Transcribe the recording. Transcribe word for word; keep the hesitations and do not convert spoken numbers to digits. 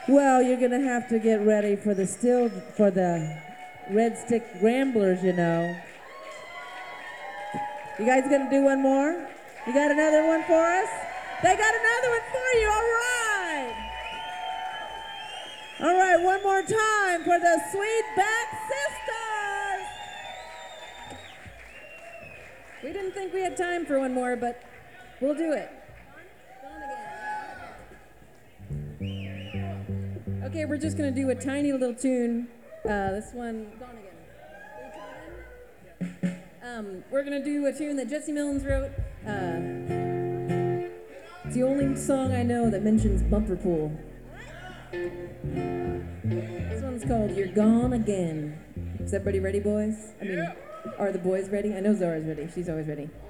Well, you're gonna have to get ready for the still for the Red Stick Ramblers, you know. You guys gonna do one more? You got another one for us? They got another one for you. All right. All right, one more time for the Sweetback Sisters. We didn't think we had time for one more, but we'll do it. Okay, we're just gonna do a tiny little tune. Uh, this one, Gone Again. Um, we're gonna do a tune that Jesse Millens wrote. Uh, it's the only song I know that mentions bumper pool. This one's called You're Gone Again. Is everybody ready, boys? I mean, are the boys ready? I know Zara's ready. She's always ready.